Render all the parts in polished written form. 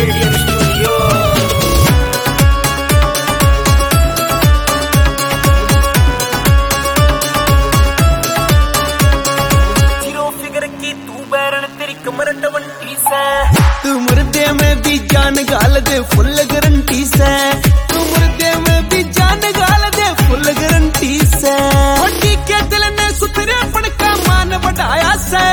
KDM Studio। Zero figure की तू बैरन तेरी कमर 20 है। तू मुर्दे में भी जान गाल दे फुल गारंटी से। तू मुर्दे में भी जान गाल दे फुल गारंटी से। छोटी के दिल ने सुथरेपन का मान बढ़ाया से।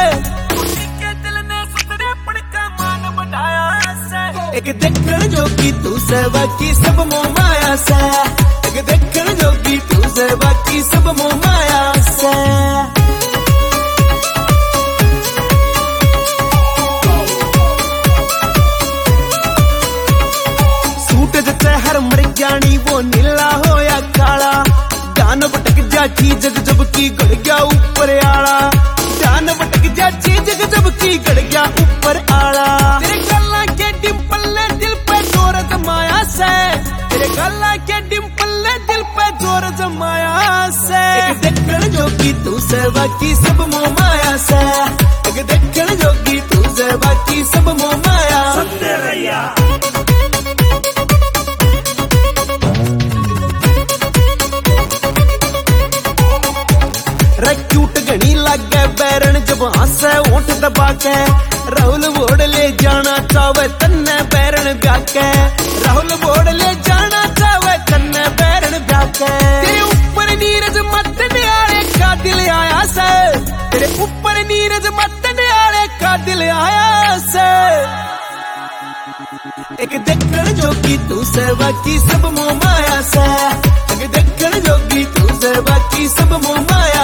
एक देखण जोगी तू से बाकी सब मोह माया से। एक देखण जोगी तू से बाकी सब मोह माया से। सूट जते हर मर जानी वो नीला होया काला। जान भटक जा चीज जब की गड़ गया ऊपर आला। जान भटक जा चीज जब की गड़ गया ऊपर आला। तेरे गल्ला के डिंपल ने दिल पे जोर जमाया से। तेरे गल्ला के डिंपल ने दिल पे जोर जमाया से। एक देखण जोगी तू से बाकी सब मोह माया से। एक देखण जोगी तू से बाकी सब मोह माया सत्य रैया। क्यूट घनी लागे बैरन जब हंसे ओठ दबा के। राहुल बोर्ड ले जाना चावे तन्ने बैरन ब्याके। राहुल बोर्ड ले जाना चावे तन्ने बैरन ब्याके। तेरे ऊपर नीरज मत्तने आले का दिल आया से। तेरे ऊपर नीरज मत्तने आले का दिल आया से। एक देखण जोगी तू से बाकी सब मोह माया से। एक देखण जोगी तू से बाकी सब मोह माया